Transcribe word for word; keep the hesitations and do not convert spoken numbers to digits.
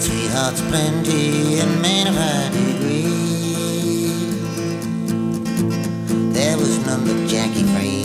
Sweethearts plenty and men of high degree. There was none but Jackie Free.